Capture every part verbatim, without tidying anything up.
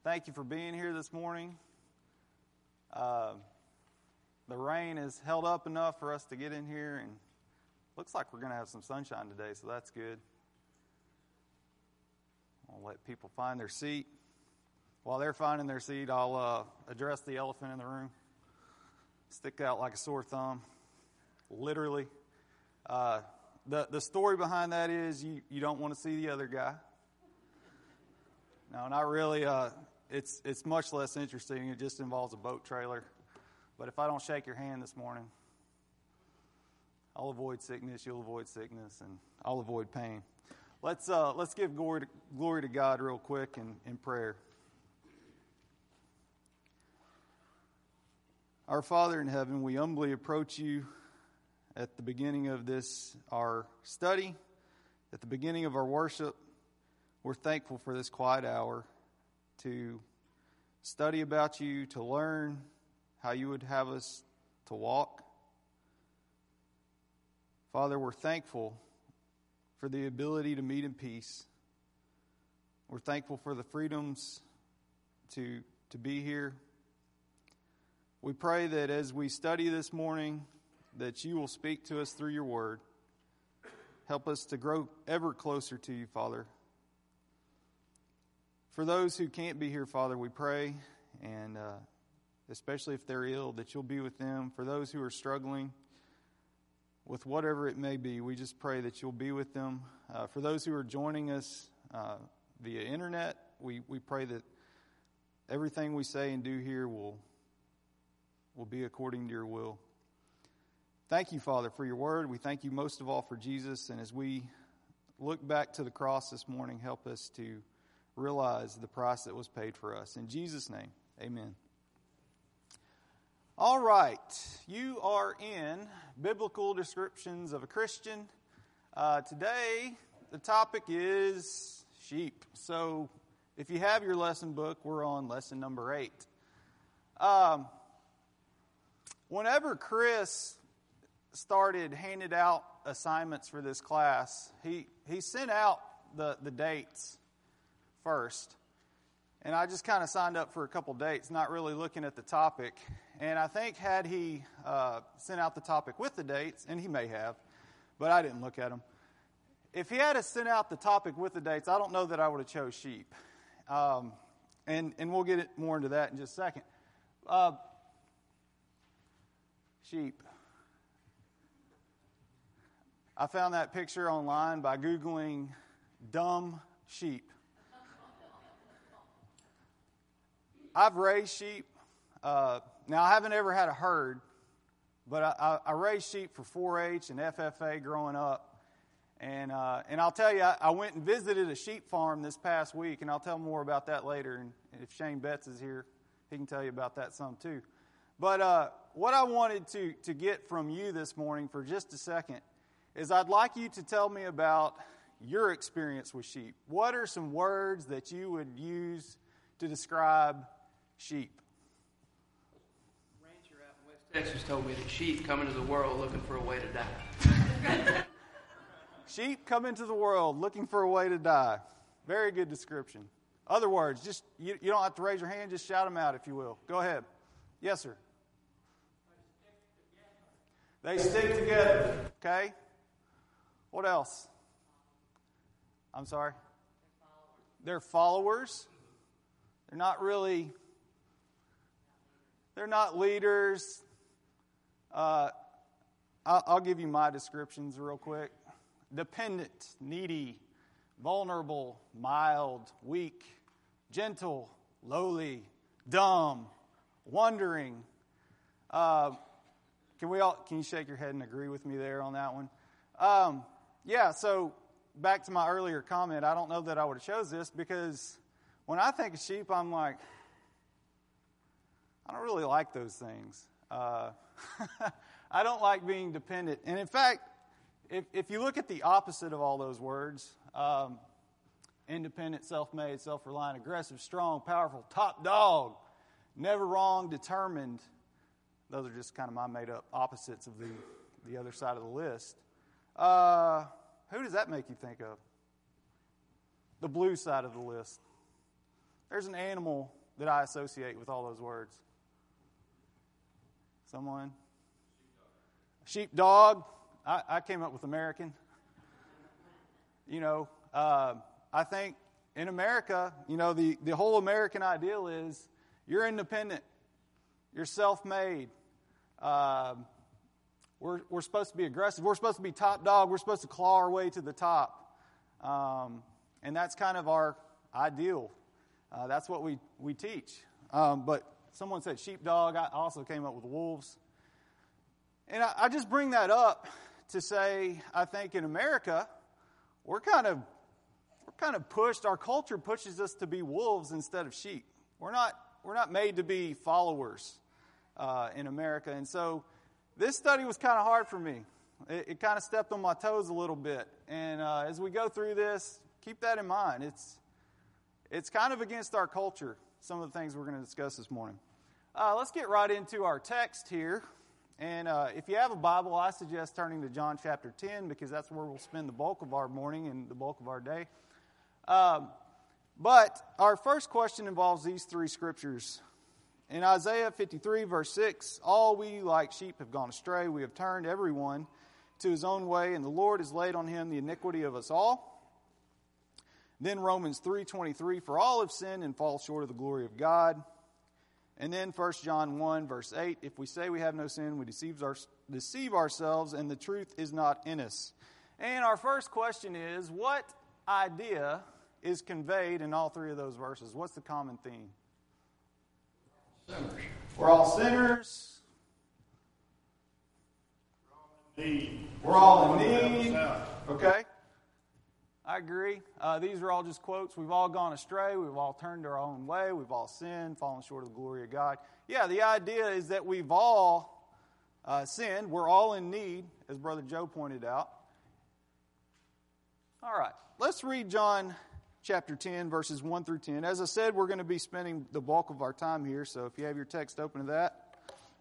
thank you for being here this morning. Uh, the rain has held up enough for us to get in here, and looks like we're going to have some sunshine today, so that's good. I'll let people find their seat. While they're finding their seat, I'll uh, address the elephant in the room. Stick out like a sore thumb, literally. Uh, the the story behind that is you, you don't want to see the other guy. No, not really. Uh, it's it's much less interesting. It just involves a boat trailer. But if I don't shake your hand this morning, I'll avoid sickness. You'll avoid sickness, and I'll avoid pain. Let's uh, let's give glory to, glory to God real quick in, in prayer. Our Father in heaven, we humbly approach you at the beginning of this our study, at the beginning of our worship. We're thankful for this quiet hour to study about you, to learn how you would have us to walk. Father, we're thankful for the ability to meet in peace. We're thankful for the freedoms to, to be here. We pray that as we study this morning, that you will speak to us through your word. Help us to grow ever closer to you, Father. For those who can't be here, Father, we pray, and uh, especially if they're ill, that you'll be with them. For those who are struggling with whatever it may be, we just pray that you'll be with them. Uh, for those who are joining us uh, via internet, we, we pray that everything we say and do here will, will be according to your will. Thank you, Father, for your word. We thank you most of all for Jesus. And as we look back to the cross this morning, help us to realize the price that was paid for us. In Jesus' name, amen. All right, you are in Biblical Descriptions of a Christian. Uh, today, the topic is sheep. So, if you have your lesson book, we're on lesson number eight. Um, whenever Chris started handing out assignments for this class, he, he sent out the, the dates first. And I just kind of signed up for a couple dates, not really looking at the topic. And I think had he uh, sent out the topic with the dates, and he may have, but I didn't look at them. If he had sent out the topic with the dates, I don't know that I would have chose sheep. Um, and, and we'll get it more into that in just a second. Uh, sheep. I found that picture online by Googling dumb sheep. I've raised sheep. Uh, now, I haven't ever had a herd, but I, I, I raised sheep for four H and F F A growing up. And uh, and I'll tell you, I, I went and visited a sheep farm this past week, and I'll tell more about that later. And if Shane Betts is here, he can tell you about that some too. But uh, what I wanted to, to get from you this morning for just a second is I'd like you to tell me about your experience with sheep. What are some words that you would use to describe sheep? A rancher out in West Texas told me that sheep come into the world looking for a way to die. Sheep come into the world looking for a way to die. Very good description. Other words, just you, you don't have to raise your hand, just shout them out if you will. Go ahead. Yes, sir. They stick together. Okay. What else? I'm sorry? They're followers. They're not really, they're not leaders. Uh, I'll, I'll give you my descriptions real quick. Dependent, needy, vulnerable, mild, weak, gentle, lowly, dumb, wondering. Uh, can we all, can you shake your head and agree with me there on that one? Um, yeah, so back to my earlier comment, I don't know that I would have chose this because when I think of sheep, I'm like, I don't really like those things. Uh, I don't like being dependent. And in fact, if, if you look at the opposite of all those words, um, independent, self-made, self-reliant, aggressive, strong, powerful, top dog, never wrong, determined, those are just kind of my made-up opposites of the, the other side of the list. Uh, who does that make you think of? The blue side of the list. There's an animal that I associate with all those words. Someone? Sheepdog. I, I came up with American. You know, uh, I think in America, you know, the, the whole American ideal is you're independent. You're self-made. Uh, we're, we're supposed to be aggressive. We're supposed to be top dog. We're supposed to claw our way to the top. Um, and that's kind of our ideal. Uh, that's what we, we teach. Um, but someone said sheepdog. I also came up with wolves. And I, I just bring that up to say, I think in America, we're kind of we're kind of pushed. Our culture pushes us to be wolves instead of sheep. We're not we're not made to be followers uh, in America. And so this study was kind of hard for me. It, it kind of stepped on my toes a little bit. And uh, as we go through this, keep that in mind. It's it's kind of against our culture, some of the things we're going to discuss this morning. Uh, let's get right into our text here. And uh, if you have a Bible, I suggest turning to John chapter ten, because that's where we'll spend the bulk of our morning and the bulk of our day. Um, but our first question involves these three scriptures. In Isaiah fifty-three, verse six, all we like sheep have gone astray. We have turned everyone to his own way, and the Lord has laid on him the iniquity of us all. Then Romans three twenty-three, for all have sinned and fall short of the glory of God. And then First John one, verse eight, if we say we have no sin, we deceive, our, deceive ourselves, and the truth is not in us. And our first question is, what idea is conveyed in all three of those verses? What's the common theme? Sinners. We're all sinners. We're all in need. We're all in need. Okay. I agree. Uh, these are all just quotes. We've all gone astray. We've all turned our own way. We've all sinned, fallen short of the glory of God. Yeah, the idea is that we've all uh, sinned. We're all in need, as Brother Joe pointed out. All right. Let's read John chapter ten, verses one through ten. As I said, we're going to be spending the bulk of our time here, so if you have your text open to that.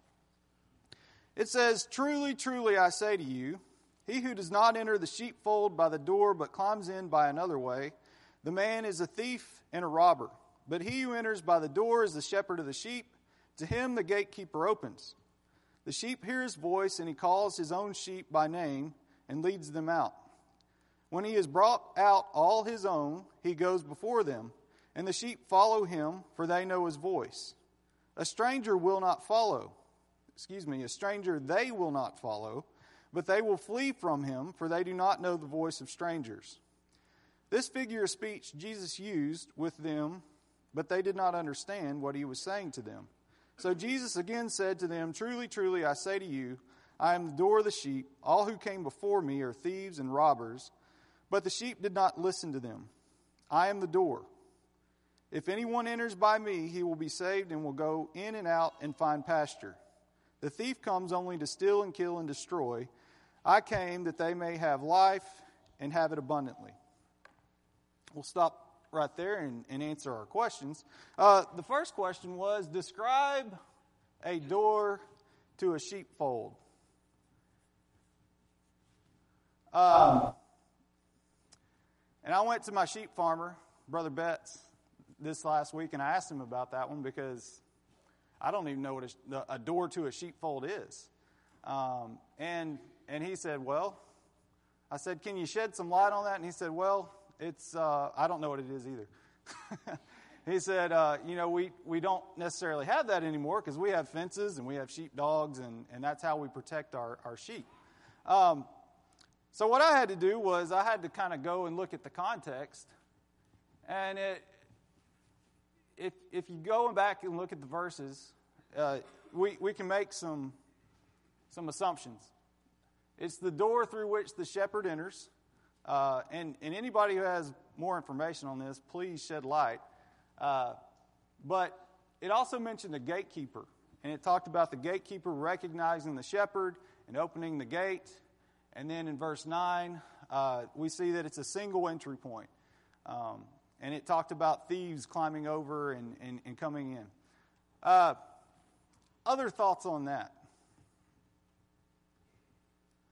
It says, truly, truly, I say to you, he who does not enter the sheepfold by the door, but climbs in by another way, the man is a thief and a robber. But he who enters by the door is the shepherd of the sheep. To him the gatekeeper opens. The sheep hear his voice, and he calls his own sheep by name and leads them out. When he has brought out all his own, he goes before them, and the sheep follow him, for they know his voice. A stranger will not follow. Excuse me, a stranger they will not follow. But they will flee from him, for they do not know the voice of strangers. This figure of speech Jesus used with them, but they did not understand what he was saying to them. So Jesus again said to them, truly, truly, I say to you, I am the door of the sheep. All who came before me are thieves and robbers, but the sheep did not listen to them. I am the door. If anyone enters by me, he will be saved and will go in and out and find pasture. The thief comes only to steal and kill and destroy. I came that they may have life and have it abundantly. We'll stop right there and, and answer our questions. Uh, the first question was, describe a door to a sheepfold. Um, and I went to my sheep farmer, Brother Betts, this last week, and I asked him about that one because I don't even know what a, a door to a sheepfold is. Um, and and he said, well, I said, can you shed some light on that? And he said, well, it's uh, I don't know what it is either. He said, uh, you know, we, we don't necessarily have that anymore because we have fences and we have sheepdogs, and, and that's how we protect our, our sheep. Um, so what I had to do was I had to kind of go and look at the context. And it, if if you go back and look at the verses, uh, we, we can make some, some assumptions. It's the door through which the shepherd enters. Uh, and, and anybody who has more information on this, please shed light. Uh, but it also mentioned a gatekeeper. And it talked about the gatekeeper recognizing the shepherd and opening the gate. And then in verse nine, uh, we see that it's a single entry point. Um, and it talked about thieves climbing over and, and, and coming in. Uh, other thoughts on that?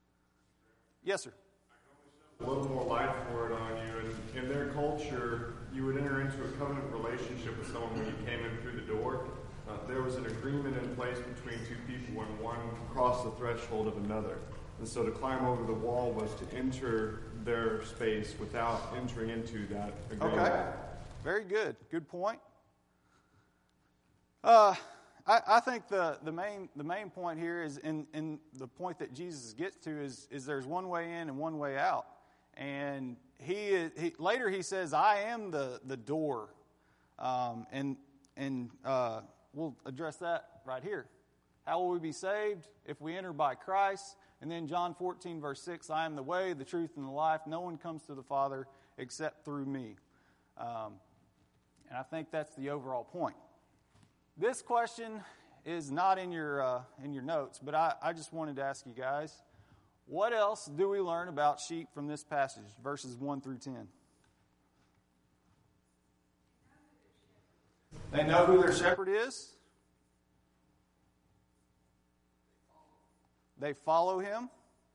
Yes, sir. A little more light for it on you. And in their culture, you would enter into a covenant relationship with someone when you came in through the door. Uh, there was an agreement in place between two people when one crossed the threshold of another. And so to climb over the wall was to enter their space without entering into that agreement. Okay. Very good. Good point. Uh, I, I think the, the main the main point here is, in, in the point that Jesus gets to is, is there's one way in and one way out. And he, he later he says, I am the, the door. Um, and and uh, we'll address that right here. How will we be saved? If we enter by Christ. And then John fourteen, verse six, I am the way, the truth, and the life. No one comes to the Father except through me. Um, and I think that's the overall point. This question is not in your uh, in your notes, but I, I just wanted to ask you guys, what else do we learn about sheep from this passage, verses one through ten? They know who their shepherd is. They follow him.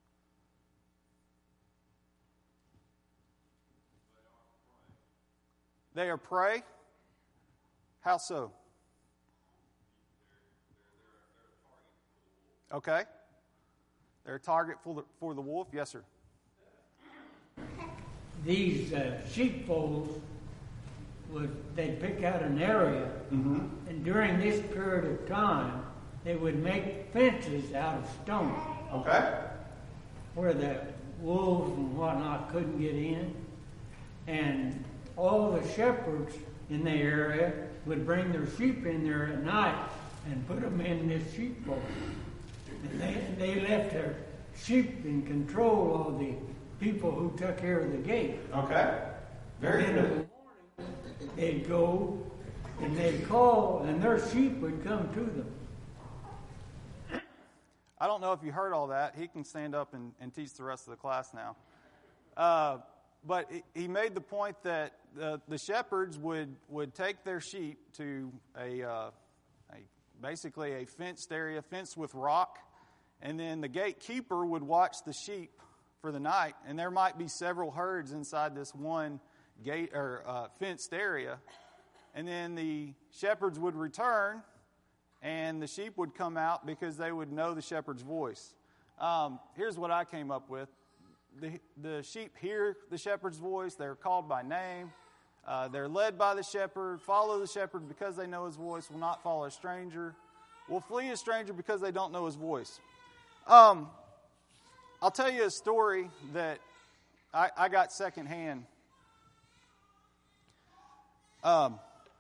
They are prey. How so? Okay. They're a target for the, for the wolf. Yes, sir. These uh, sheepfolds would they'd pick out an area, Mm-hmm. and during this period of time, they would make fences out of stone Okay. where the wolves and whatnot couldn't get in. And all the shepherds in the area would bring their sheep in there at night and put them in this sheepfold. And they, they left their sheep in control of the people who took care of the gate. Okay. Very And in the good. morning, they'd go and they'd call, and their sheep would come to them. I don't know if you heard all that. He can stand up and, and teach the rest of the class now. Uh, but he made the point that the, the shepherds would, would take their sheep to a, uh, a basically a fenced area, fenced with rock, and then the gatekeeper would watch the sheep for the night. And there might be several herds inside this one gate or uh, fenced area. And then the shepherds would return, and the sheep would come out because they would know the shepherd's voice. Um, here's what I came up with. The, the sheep hear the shepherd's voice. They're called by name. Uh, they're led by the shepherd, follow the shepherd because they know his voice, will not follow a stranger, will flee a stranger because they don't know his voice. Um, I'll tell you a story that I, I got secondhand. Um,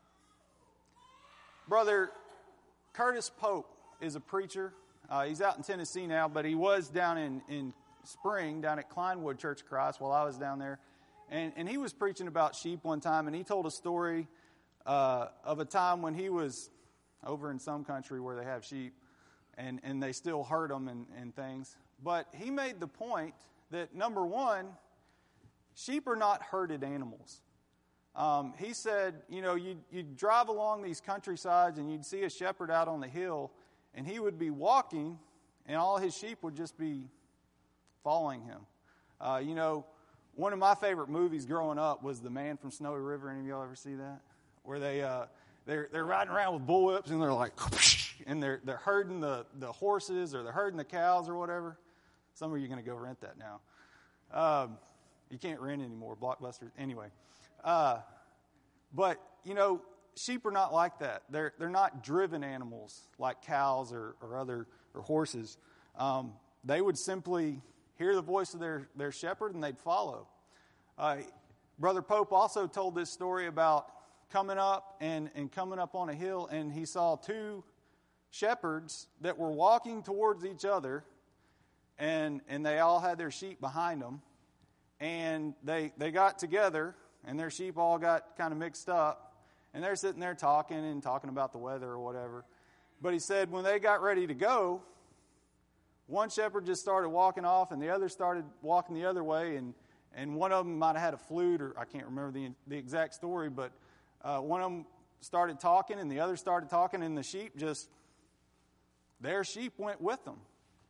Brother Curtis Pope is a preacher. Uh, he's out in Tennessee now, but he was down in, in Spring, down at Kleinwood Church of Christ while I was down there. And, and he was preaching about sheep one time, and he told a story uh, of a time when he was over in some country where they have sheep, and, and they still herd them and, and things. But he made the point that, number one, sheep are not herded animals. Um, he said, you know, you'd, you'd drive along these countrysides and you'd see a shepherd out on the hill, and he would be walking, and all his sheep would just be following him. Uh, you know, one of my favorite movies growing up was The Man from Snowy River. Any of y'all ever see that? Where they uh, they're they're riding around with bullwhips, and they're like, and they're they're herding the, the horses, or they're herding the cows or whatever. Some of you are going to go rent that now. Um, you can't rent anymore, Blockbuster. Anyway. Uh, but, you know, sheep are not like that. They're they're not driven animals like cows or, or other or horses. Um, they would simply hear the voice of their, their shepherd and they'd follow. Uh, Brother Pope also told this story about coming up and, and coming up on a hill, and he saw two shepherds that were walking towards each other, and, and they all had their sheep behind them. And they they got together, and their sheep all got kind of mixed up, and they're sitting there talking and talking about the weather or whatever. But he said when they got ready to go, one shepherd just started walking off, and the other started walking the other way, and, and one of them might have had a flute, or I can't remember the the exact story, but uh, one of them started talking, and the other started talking, and the sheep just, their sheep went with them.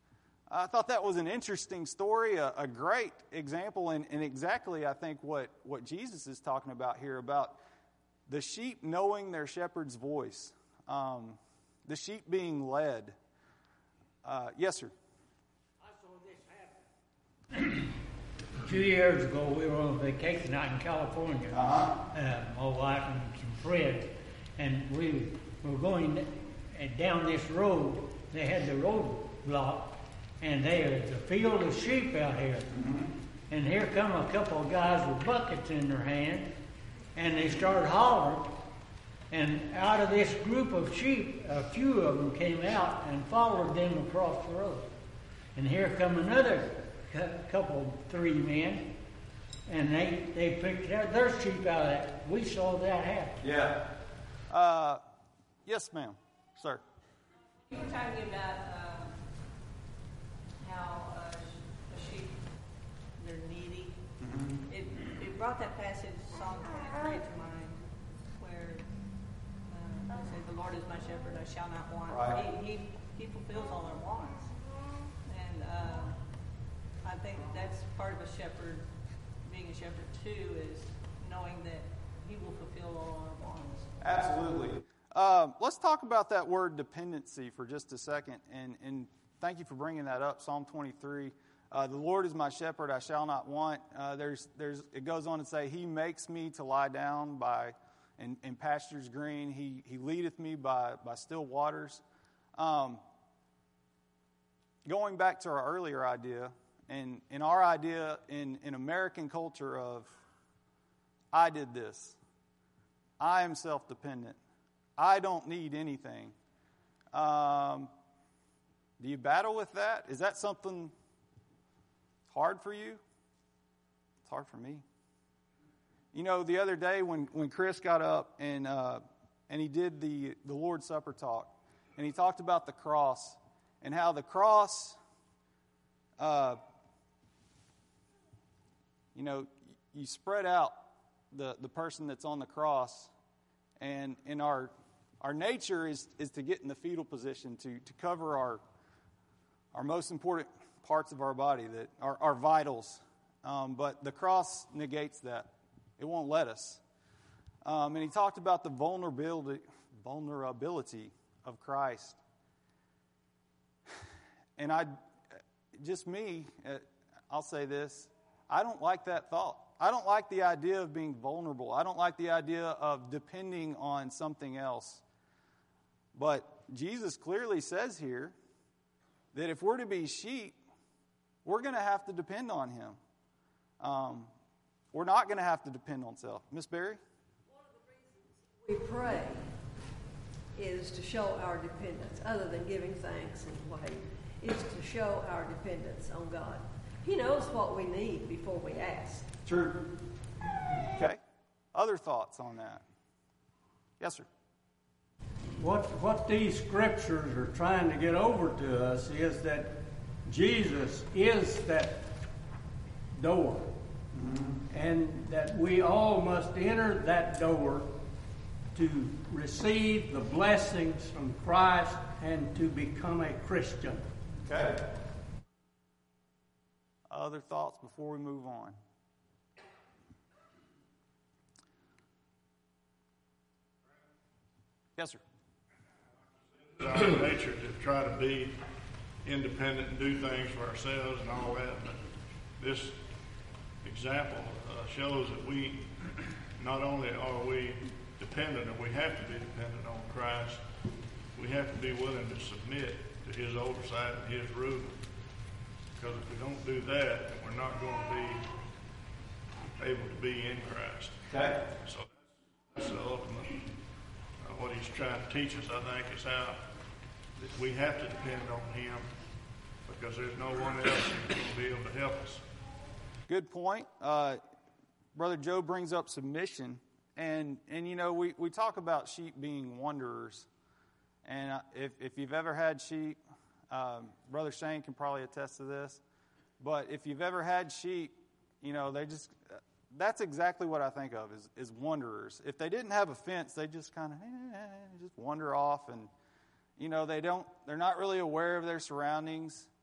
I thought that was an interesting story, a, a great example, and, and exactly, I think, what, what Jesus is talking about here, about the sheep knowing their shepherd's voice, um, the sheep being led. Uh, yes, sir. I saw this happen. A few years ago, we were on vacation out in California, Uh-huh. uh, my wife and some friends, and we were going down this road. They had the road blocked, and there's a field of sheep out here. Mm-hmm. And here come a couple of guys with buckets in their hand, and they started hollering. And out of this group of sheep, a few of them came out and followed them across the road. And here come another couple, three men, and they, they picked out their sheep out of that. We saw that happen. Yeah. Uh, yes, ma'am. Sir. You were talking about um, how uh, the sheep, they're needy. Mm-hmm. It, it brought that passage, Psalm twenty-three, to mind, where uh, it says, "The Lord is my shepherd; I shall not want." Right. He, he he fulfills all our wants, and uh, I think that's part of a shepherd, being a shepherd too, is knowing that He will fulfill all our wants. Absolutely. Um, let's talk about that word dependency for just a second, and, and thank you for bringing that up. Psalm twenty-three, uh, the Lord is my shepherd; I shall not want. Uh, there's, there's. It goes on to say, He makes me to lie down by in, in pastures green. He He leadeth me by by still waters. Um, going back to our earlier idea, and in our idea in in American culture of, I did this. I am self-dependent. I don't need anything. Um, do you battle with that? Is that something hard for you? It's hard for me. You know, the other day when, when Chris got up and uh, and he did the, the Lord's Supper talk, and he talked about the cross and how the cross, uh, you know, you spread out the, the person that's on the cross, and in our Our nature is, is to get in the fetal position, to, to cover our our most important parts of our body, that our, our vitals. Um, but the cross negates that. It won't let us. Um, and he talked about the vulnerability vulnerability of Christ. And I, just me, I'll say this, I don't like that thought. I don't like the idea of being vulnerable. I don't like the idea of depending on something else. But Jesus clearly says here that if we're to be sheep, we're going to have to depend on Him. Um, we're not going to have to depend on self. Miss Berry? One of the reasons we pray is to show our dependence, other than giving thanks and wait, is to show our dependence on God. He knows what we need before we ask. True. Okay. Other thoughts on that? Yes, sir. What what these scriptures are trying to get over to us is that Jesus is that door, mm-hmm. and that we all must enter that door to receive the blessings from Christ and to become a Christian. Okay. Other thoughts before we move on? Yes, sir. It's our nature to try to be independent and do things for ourselves and all that, but this example uh, shows that we, not only are we dependent, and we have to be dependent on Christ, we have to be willing to submit to His oversight and His rule. Because if we don't do that, then we're not going to be able to be in Christ. Okay. So that's the ultimate, uh, what He's trying to teach us, I think, is how that we have to depend on Him, because there's no one else who's going to be able to help us. Good point. Uh, Brother Joe brings up submission. And, and you know, we, we talk about sheep being wanderers. And uh, if, if you've ever had sheep, um, Brother Shane can probably attest to this. But if you've ever had sheep, you know, they just, that's exactly what I think of is, is wanderers. If they didn't have a fence, they just kind of eh, just wander off. And, you know, they don't, they're not really aware of their surroundings.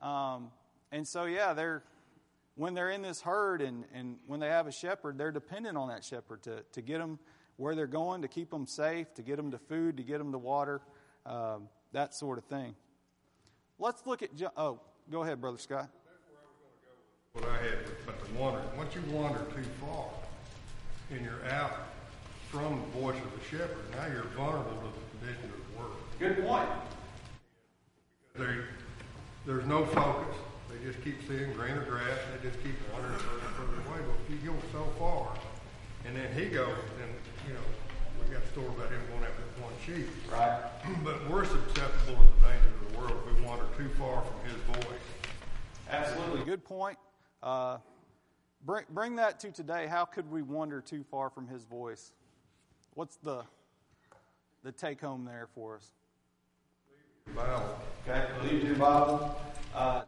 Um, and so, yeah, they're when they're in this herd and, and when they have a shepherd, they're dependent on that shepherd to, to get them where they're going, to keep them safe, to get them to food, to get them to water, um, that sort of thing. Let's look at, jo- oh, go ahead, Brother Scott. What I had, but the wander, once you wander too far and you're out from the voice of the shepherd, now you're vulnerable to the conditions of the world. Good point. There, there's no focus. They just keep seeing greener grass. They just keep wandering further and further away. But if you go so far, and then he goes, then, you know, we got a story about him going after that one sheep. Right. But we're susceptible to the dangers of the world if we wander too far from his voice. Absolutely. Good point. Uh, bring, bring that to today. How could we wander too far from his voice? What's the the take home there for us? Bible. Okay, leave your Bible. Uh,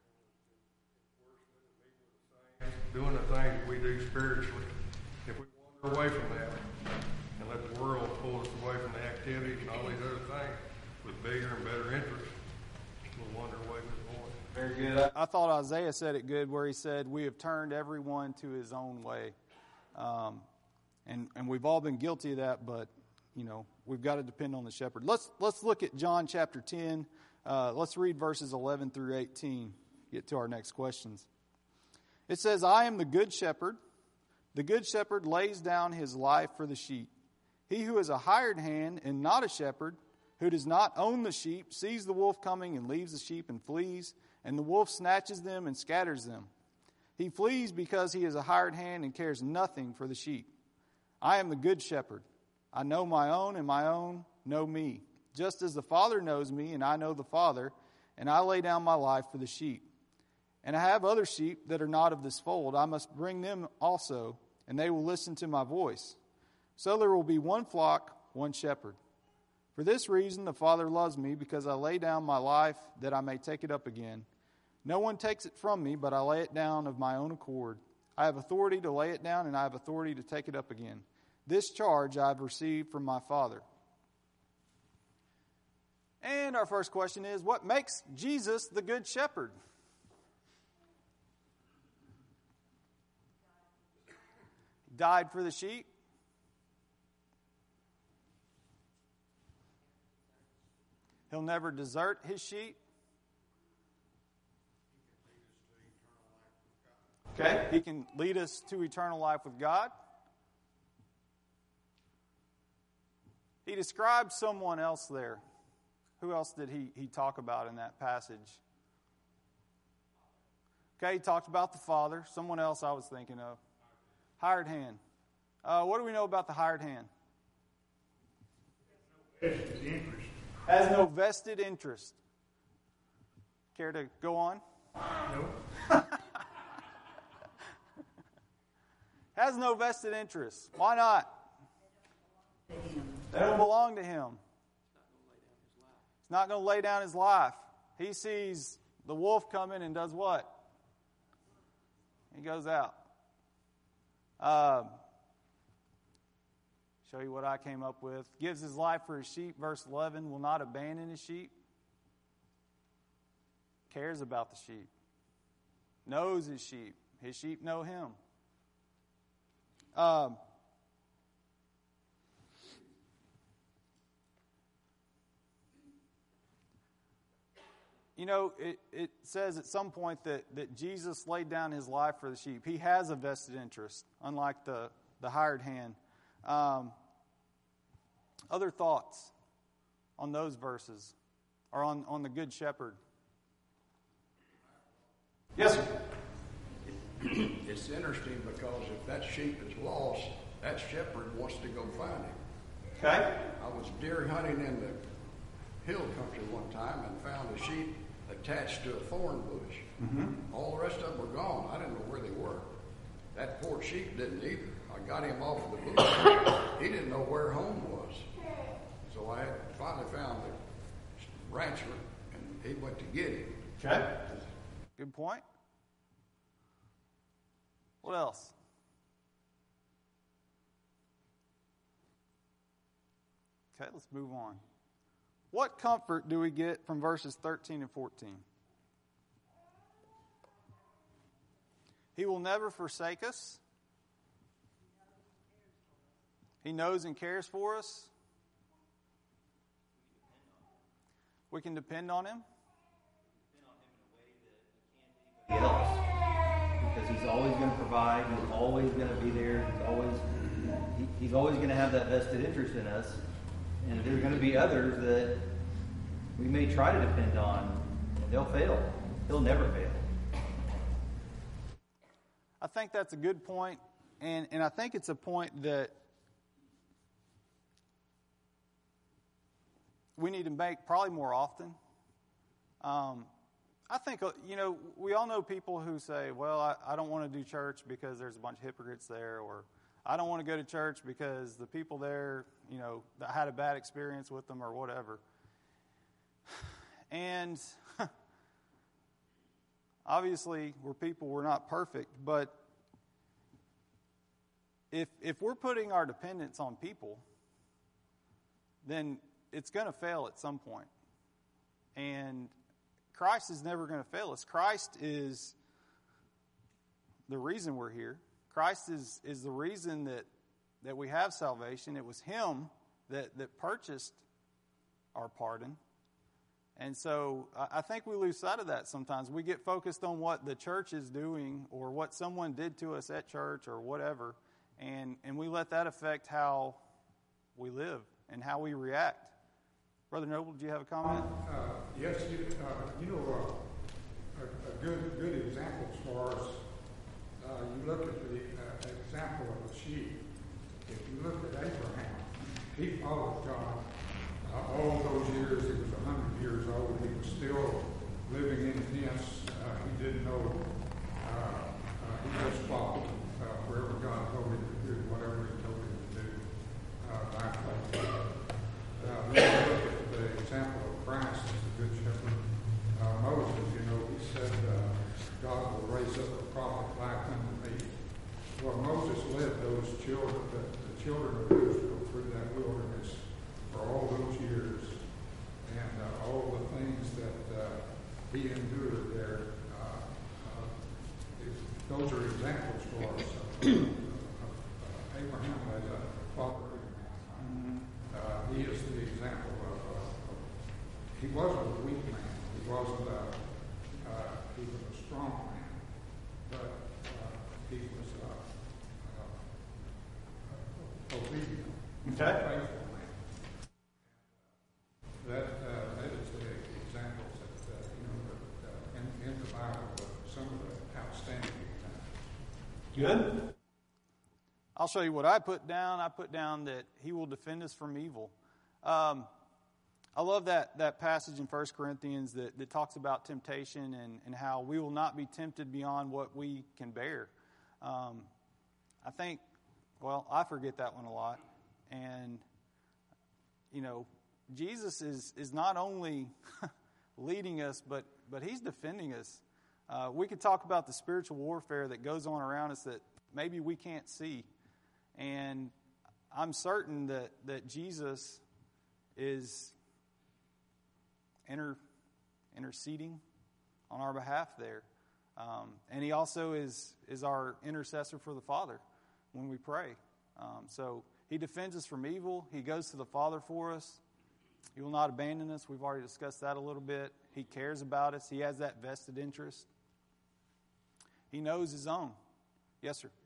Doing the things that we do spiritually. If we wander away from that and let the world pull us away from the activities and all these other things with bigger and better interests, we'll wander away with the voice. Very good. I thought Isaiah said it good where he said, we have turned everyone to his own way. Um, and, and we've all been guilty of that, but, you know, we've got to depend on the shepherd. Let's let's look at John chapter ten. Uh, let's read verses eleven through eighteen. Get to our next questions. It says, I am the good shepherd. The good shepherd lays down his life for the sheep. He who is a hired hand and not a shepherd, who does not own the sheep, sees the wolf coming and leaves the sheep and flees, and the wolf snatches them and scatters them. He flees because he is a hired hand and cares nothing for the sheep. I am the good shepherd. I know my own, and my own know me, just as the Father knows me, and I know the Father, and I lay down my life for the sheep. And I have other sheep that are not of this fold. I must bring them also, and they will listen to my voice. So there will be one flock, one shepherd. For this reason the Father loves me, because I lay down my life that I may take it up again. No one takes it from me, but I lay it down of my own accord. I have authority to lay it down, and I have authority to take it up again. This charge I have received from my Father. And our first question is, what makes Jesus the Good Shepherd? He died for the sheep. He'll never desert his sheep. Okay, he can lead us to eternal life with God. He describes someone else there. Who else did he, he talk about in that passage? Okay, he talked about the Father. Someone else I was thinking of. Hired hand. Uh, what do we know about the hired hand? Has no vested interest. Care to go on? No. Has no vested interest. Why not? They don't belong to him. He's not going to lay down his life. He sees the wolf coming and does what? He goes out. Um, show you what I came up with. Gives his life for his sheep. Verse eleven, will not abandon his sheep. Cares about the sheep. Knows his sheep. His sheep know him. Um, you know, it, it says at some point that, that Jesus laid down his life for the sheep. He has a vested interest, unlike the, the hired hand. Um, other thoughts on those verses, or on, on the Good Shepherd? Yes, sir. It's interesting because if that sheep is lost, that shepherd wants to go find him. Okay. I was deer hunting in the hill country one time and found a sheep attached to a thorn bush. Mm-hmm. All the rest of them were gone. I didn't know where they were. That poor sheep didn't either. I got him off of the bush. He didn't know where home was. So I finally found the rancher, and he went to get him. Okay. Good point. What else? Okay, let's move on. What comfort do we get from verses thirteen and fourteen? He will never forsake us. He knows and cares for us. We can depend on Him. Else, because He's always going to provide. He's always going to be there. He's always he, He's always going to have that vested interest in us. And there's going to be others that we may try to depend on, and they'll fail. He'll never fail. I think that's a good point, and and I think it's a point that we need to make probably more often. Um, I think, you know, we all know people who say, well, I, I don't want to do church because there's a bunch of hypocrites there, or I don't want to go to church because the people there, you know, I had a bad experience with them or whatever. And obviously, we're people, we're not perfect, but if if we're putting our dependence on people, then it's going to fail at some point. And Christ is never going to fail us. Christ is the reason we're here. Christ is, is the reason that, that we have salvation. It was Him that, that purchased our pardon. And so I, I think we lose sight of that sometimes. We get focused on what the church is doing or what someone did to us at church or whatever, and, and we let that affect how we live and how we react. Brother Noble, do you have a comment? Uh, yes, you, uh, you know, uh, a, a good good example as far as uh, you look at the uh, example of the sheep. If you look at Abraham, he followed God uh, all those years. He was one hundred years old. He was still living in tents. Uh, he didn't know. Uh, uh, he just followed uh, wherever God told him to do, whatever He told him to do uh, by faith. Uh, when you look at the example of Christ as the Good Shepherd, uh, Moses, you know, he said, uh, God will raise up a prophet like unto me. Well, Moses led those children, the, the children of Israel, through that wilderness for all those years, and uh, all the things that uh, he endured there. Uh, uh, it, those are examples for us of, of, of uh, Abraham as a father. Uh, he is the example of, uh, of, he wasn't a weak man. He wasn't a, uh, he was a strong man. But uh, he was uh, uh, obedient. Okay. Faithful man. That, uh, that is the examples that, uh, you know, that, uh, in, in the Bible, of some of the outstanding examples. Good. I'll show you what I put down. I put down that He will defend us from evil. Um, I love that, that passage in First Corinthians that, that talks about temptation and, and how we will not be tempted beyond what we can bear. Um, I think, well, I forget that one a lot. And, you know, Jesus is, is not only leading us, but, but He's defending us. Uh, we could talk about the spiritual warfare that goes on around us that maybe we can't see. And I'm certain that, that Jesus is inter, interceding on our behalf there. Um, and He also is, is our intercessor for the Father when we pray. Um, so He defends us from evil. He goes to the Father for us. He will not abandon us. We've already discussed that a little bit. He cares about us. He has that vested interest. He knows His own. Yes, sir.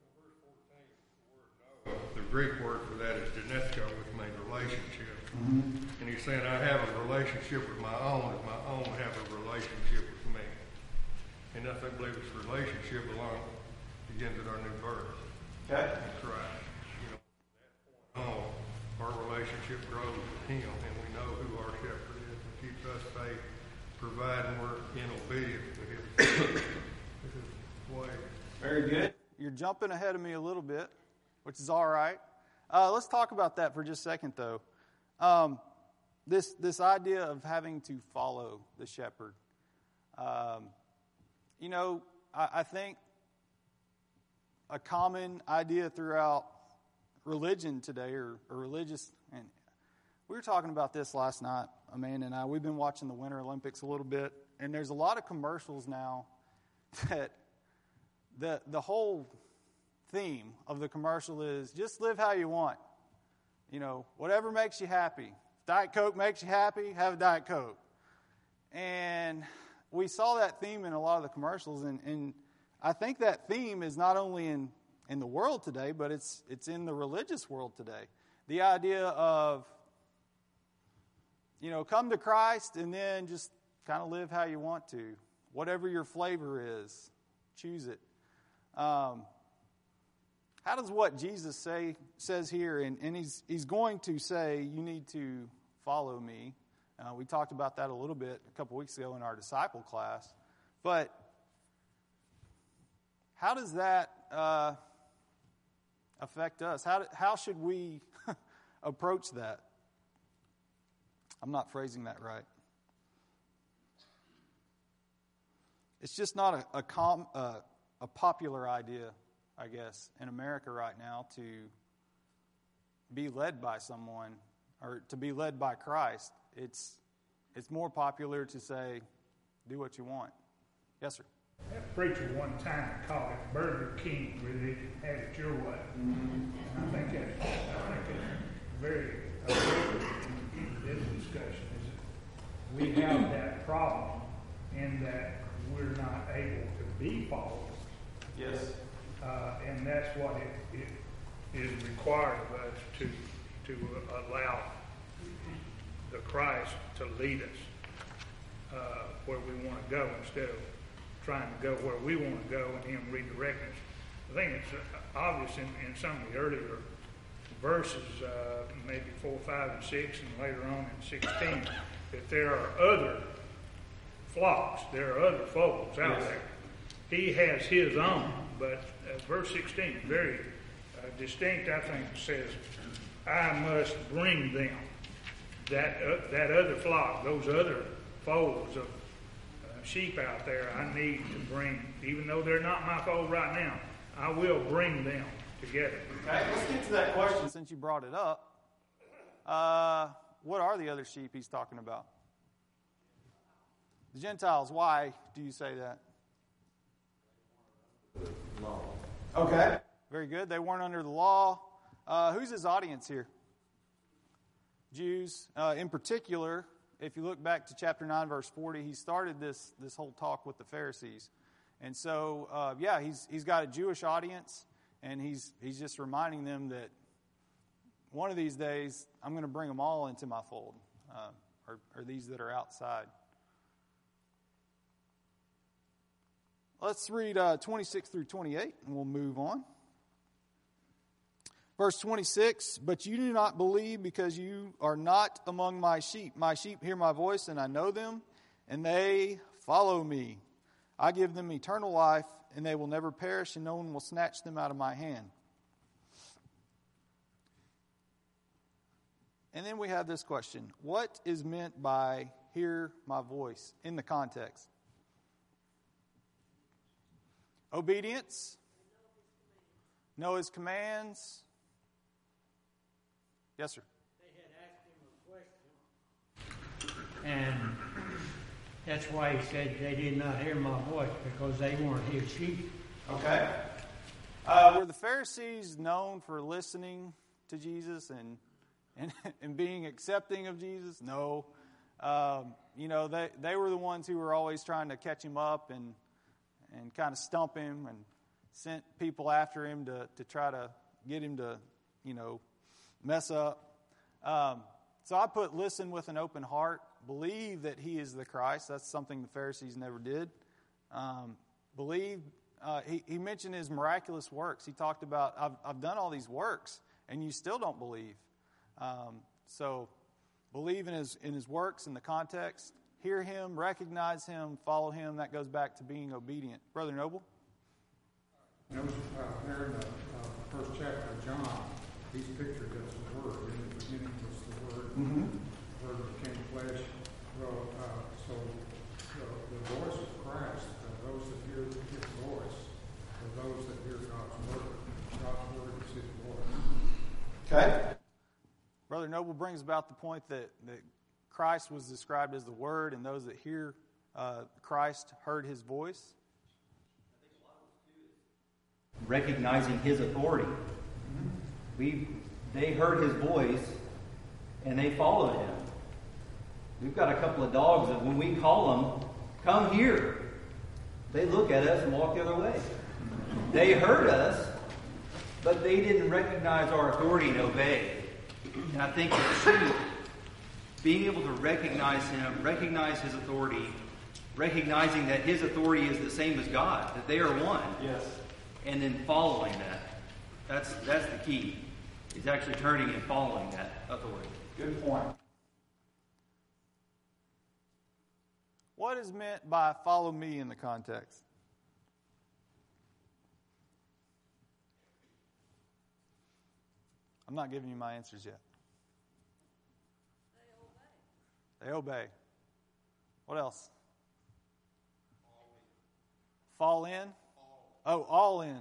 The Greek word for that is genesko, which means relationship. Mm-hmm. And he's saying, I have a relationship with my own, as my own have a relationship with me. And I think, believe this relationship along begins at our new birth. Okay. In Christ. You know, from that point on, our relationship grows with Him, and we know who our shepherd is, and keeps us safe, providing we're in obedience to His, his way. Very good. You're jumping ahead of me a little bit, which is all right. Uh, let's talk about that for just a second, though. Um, this this idea of having to follow the shepherd. Um, you know, I, I think a common idea throughout religion today, or, or religious, and we were talking about this last night, Amanda and I. We've been watching the Winter Olympics a little bit, and there's a lot of commercials now that the the whole theme of the commercial is just live how you want. You know, whatever makes you happy. If Diet Coke makes you happy, have a Diet Coke. And we saw that theme in a lot of the commercials, and, and I think that theme is not only in, in the world today, but it's it's in the religious world today. The idea of, you know, come to Christ and then just kind of live how you want to. Whatever your flavor is, choose it. Um, how does what Jesus say says here, and, and he's he's going to say, you need to follow me. Uh, we talked about that a little bit a couple weeks ago in our disciple class. But how does that uh, affect us? How how should we approach that? I'm not phrasing that right. It's just not a a, com, uh, a popular idea, I guess, in America right now to be led by someone or to be led by Christ. It's it's more popular to say, do what you want. Yes, sir. That preacher one time called it Burger King religion, have it your way. Mm-hmm. And I think that's, I think it's very appropriate in this discussion is that we have that problem in that we're not able to be followers. Yes. Uh, and that's what it, it is required of us to to allow the Christ to lead us uh, where we want to go instead of trying to go where we want to go and Him redirect us. I think it's obvious in, in some of the earlier verses, uh, maybe four, five, and six, and later on in sixteen, that there are other flocks, there are other folds out yes. there. He has His own, but uh, verse sixteen, very uh, distinct, I think, says, I must bring them. That uh, that other flock, those other folds of uh, sheep out there, I need to bring, even though they're not my fold right now, I will bring them together. Okay, let's get to that question since you brought it up. Uh, what are the other sheep he's talking about? The Gentiles. Why do you say that? Law. Okay. Very good. They weren't under the law. Uh, who's his audience here? Jews. Uh, in particular, if you look back to chapter nine, verse forty, he started this this whole talk with the Pharisees. And so, uh, yeah, he's he's got a Jewish audience, and he's he's just reminding them that one of these days I'm going to bring them all into my fold, uh, or, or these that are outside. Let's read uh, twenty-six through twenty-eight, and we'll move on. Verse twenty-six, but you do not believe because you are not among my sheep. My sheep hear my voice, and I know them, and they follow me. I give them eternal life, and they will never perish, and no one will snatch them out of my hand. And then we have this question. What is meant by hear my voice in the context? Obedience. Know His commands. Yes, sir. They had asked him a question, and that's why he said they did not hear my voice, because they weren't His sheep. Okay. Uh, were the Pharisees known for listening to Jesus and and, and being accepting of Jesus? No. Um, you know, they, they were the ones who were always trying to catch Him up and and kind of stump Him and sent people after Him to, to try to get Him to, you know, mess up. Um, so I put listen with an open heart, believe that He is the Christ. That's something the Pharisees never did. Um, believe, uh, he, he mentioned His miraculous works. He talked about, I've, I've done all these works, and you still don't believe. Um, so believe in His in His works in the context. Hear Him, recognize Him, follow Him. That goes back to being obedient. Brother Noble? Notice uh, there in the uh, first chapter of John, He's pictured as the Word. In the beginning was the Word. Mm-hmm. The Word became flesh. Well, uh, so the, the voice of Christ, uh, those that hear His voice, are those that hear God's Word. God's Word is His voice. Okay. Brother Noble brings about the point that, that Christ was described as the Word, and those that hear uh, Christ heard His voice. I think a lot of us too is recognizing his authority. We, they heard his voice, and they followed him. We've got a couple of dogs that when we call them, come here, they look at us and walk the other way. They heard us, but they didn't recognize our authority and obey. And I think the sheep, being able to recognize him, recognize his authority, recognizing that his authority is the same as God, that they are one. Yes. And then following that. That's that's the key. Is actually turning and following that authority. Good point. What is meant by follow me in the context? I'm not giving you my answers yet. They obey. They obey. What else? Fall in? Oh, all in.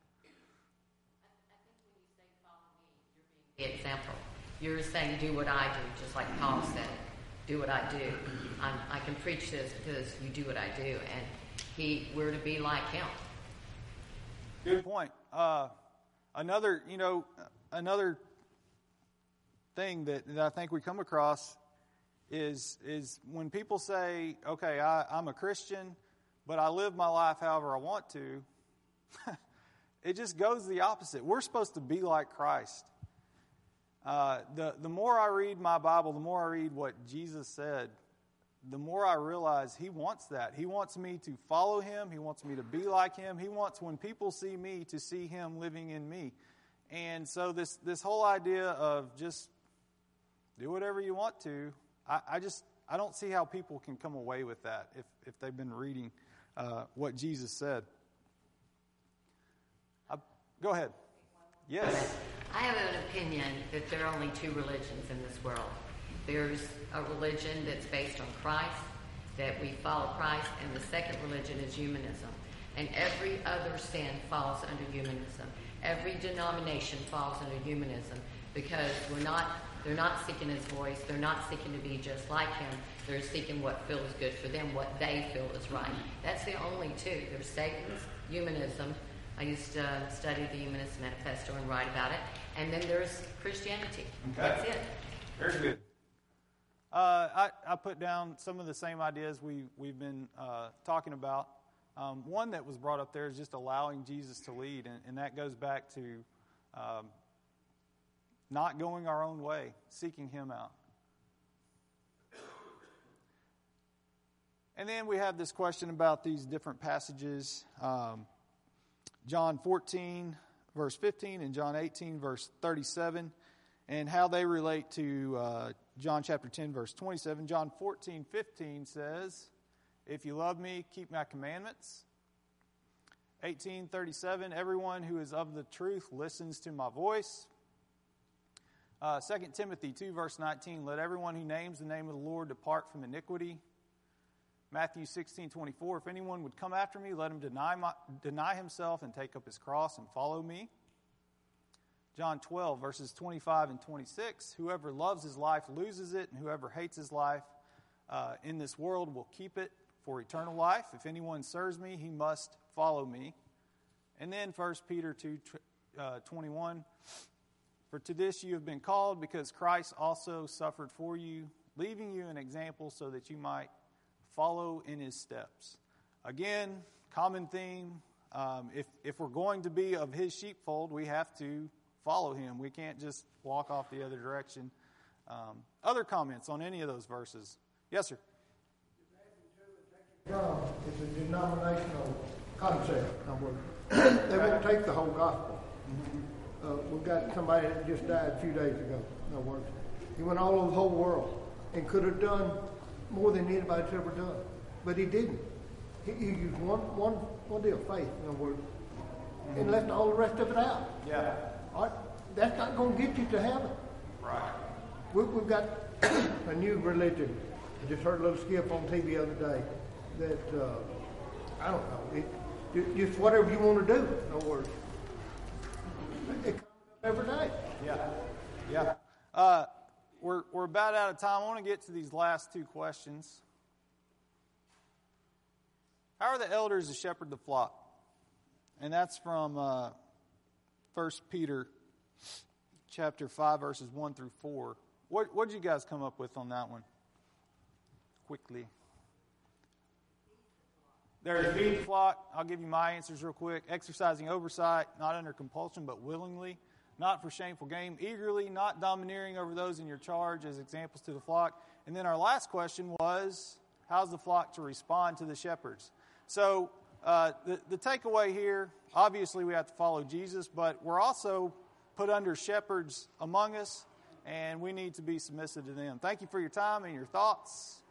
The example. You're saying, do what I do, just like Paul said. Do what I do. I'm, I can preach this because you do what I do. And he, we're to be like him. Good point. Uh, another, you know, another thing that, that I think we come across is is when people say, okay, I, I'm a Christian, but I live my life however I want to. It just goes the opposite. We're supposed to be like Christ. Uh, the, the more I read my Bible, the more I read what Jesus said, the more I realize he wants that. He wants me to follow him. He wants me to be like him. He wants, when people see me, to see him living in me. And so this, this whole idea of just do whatever you want to, I, I just I don't see how people can come away with that if, if they've been reading uh, what Jesus said. I, go ahead. Yes. I have an opinion that there are only two religions in this world. There's a religion that's based on Christ, that we follow Christ, and the second religion is humanism. And every other sin falls under humanism. Every denomination falls under humanism because we're not, they're not seeking his voice. They're not seeking to be just like him. They're seeking what feels good for them, what they feel is right. That's the only two. There's Satan's humanism. I used to study the Humanist Manifesto and write about it. And then there's Christianity. Okay. That's it. Very good. Uh, I, I put down some of the same ideas we, we've been uh, talking about. Um, one that was brought up there is just allowing Jesus to lead, and, and that goes back to um, not going our own way, seeking him out. And then we have this question about these different passages. Um, John fourteen, verse fifteen, and John eighteen, verse thirty-seven, and how they relate to uh, John chapter ten, verse twenty-seven. John fourteen, fifteen says, if you love me, keep my commandments. eighteen thirty-seven, everyone who is of the truth listens to my voice. Uh, Second Timothy two, verse nineteen, let everyone who names the name of the Lord depart from iniquity. Matthew sixteen twenty-four, if anyone would come after me, let him deny, my, deny himself and take up his cross and follow me. John twelve, verses twenty-five and twenty-six, whoever loves his life loses it, and whoever hates his life uh, in this world will keep it for eternal life. If anyone serves me, he must follow me. And then First Peter two twenty-one, for to this you have been called, because Christ also suffered for you, leaving you an example so that you might follow in his steps. Again, common theme. Um, if if we're going to be of his sheepfold, we have to follow him. We can't just walk off the other direction. Um, other comments on any of those verses? Yes, sir. God is a denominational concept. In other words, they won't take the whole gospel. Uh, we've got somebody that just died a few days ago. In other words, he went all over the whole world and could have done more than anybody's ever done, but he didn't. He, he used one, one, one deal, faith, in other words, mm-hmm. and left all the rest of it out. Yeah. All right? That's not going to get you to heaven. Right. We, we've got a new religion. I just heard a little skip on T V the other day that, uh, I don't know, it, just whatever you want to do, in other words. It comes up every day. Yeah. Yeah. Uh, We're we're about out of time. I want to get to these last two questions. How are the elders to shepherd the flock? and that's from uh, First Peter chapter five, verses one through four. What what did you guys come up with on that one? Quickly. There's feeding the flock. I'll give you my answers real quick. Exercising oversight, not under compulsion, but willingly. Not for shameful gain. Eagerly, not domineering over those in your charge as examples to the flock. And then our last question was, how's the flock to respond to the shepherds? So uh, the, the takeaway here, obviously we have to follow Jesus, but we're also put under shepherds among us, and we need to be submissive to them. Thank you for your time and your thoughts.